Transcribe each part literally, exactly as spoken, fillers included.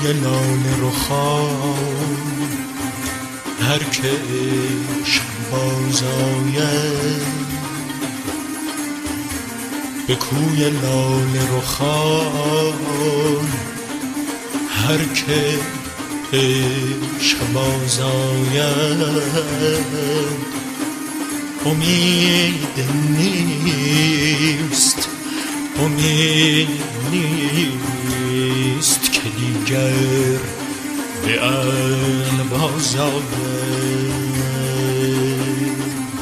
کوی لاله رخان هر که عشق باز آید، به کوی لاله رخان هر که عشق باز آید، امید نیست امید نیست که دیگر به عقل باز آید.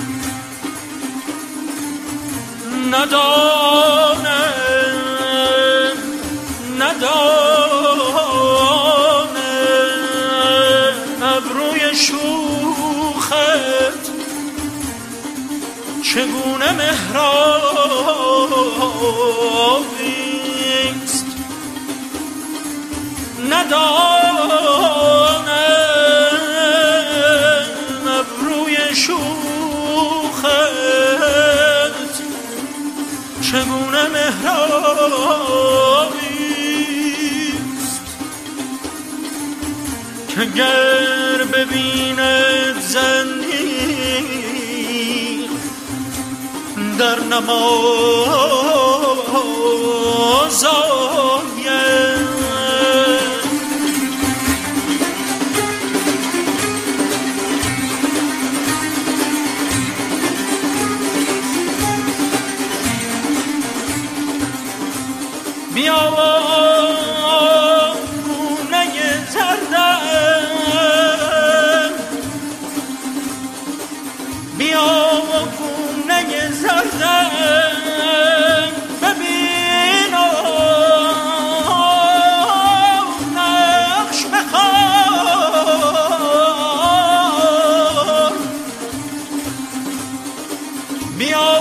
ندانم ندانم ابروی شوخت چگونه مهرابیست، ندانم ابروی شوخت چگونه مهرابیست، که گر ببیند زندگی در نماز آید. بیا گونه زردم، بیا گونه زردم ببین و نقش بخوان، بیا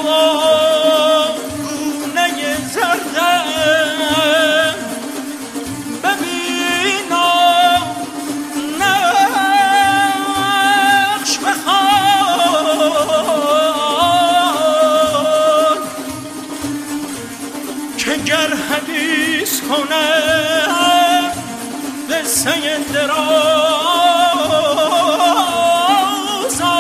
گونه زردم ببین و نقش بخوان، که گر حدیث کنم قصه دراز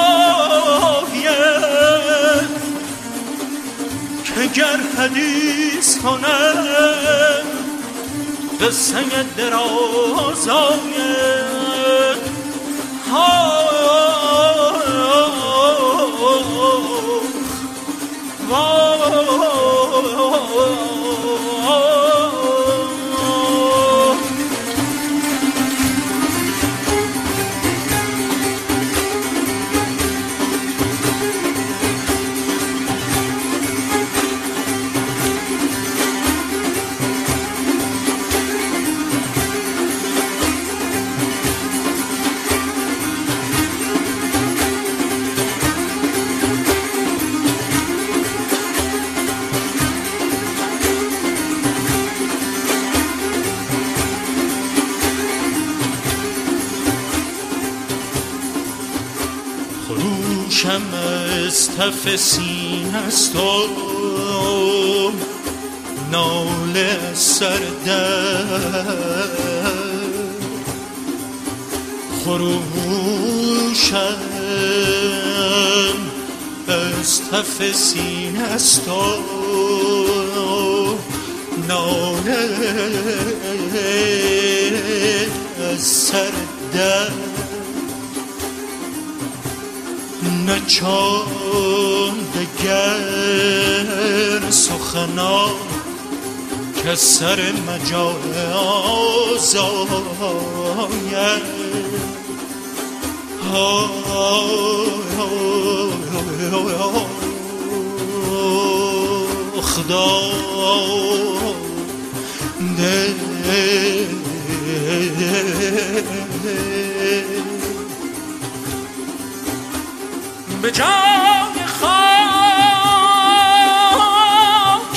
آید، که گر حدیث کنم قصه دراز آید. ها خروشم از تف سینه است و ناله از سر در، خروشم از تف سینه است و ناله از سر در، نه چون دگر سخنان که سر مجاز آید. خدا ده به جای خاک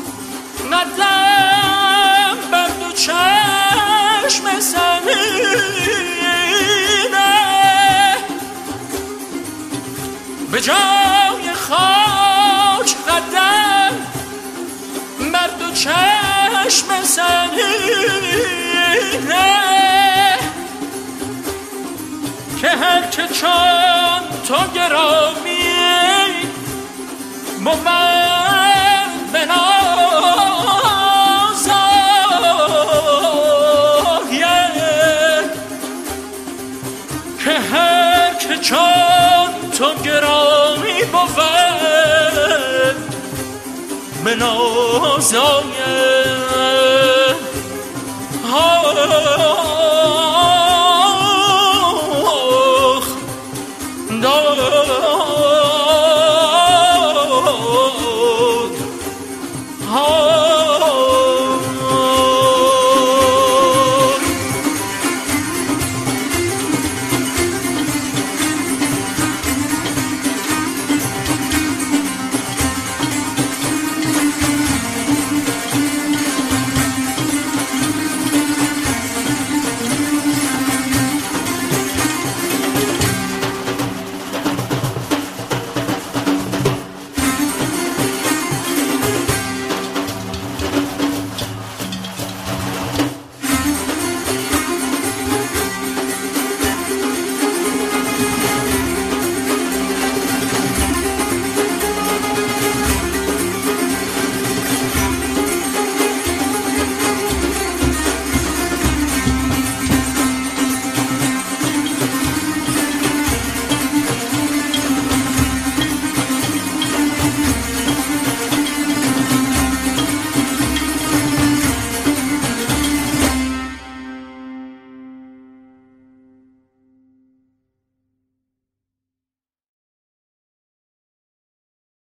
قدم بر دو چشم زمینه، به جای خاک قدم بر دو چشم زمینه، که هر که چون تو گرامی بود بنازاید، که هر که چون تو گرامی بود بنازاید.